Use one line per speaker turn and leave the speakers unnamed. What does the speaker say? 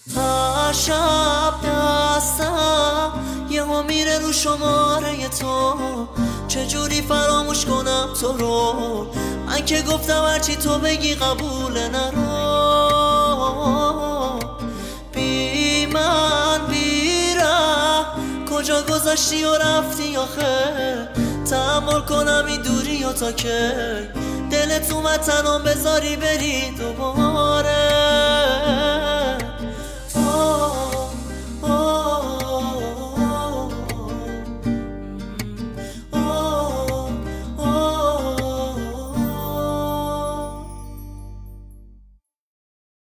هر شب دستم یه میره رو شماره تو، چجوری فراموش کنم تو رو؟ من که گفتم هرچی تو بگی قبول نرو. بی من بیره کجا گذاشتی و رفتی آخه؟ تحمل کنم این دوری و تا که دلت اومد تنام بذاری بری دوباره.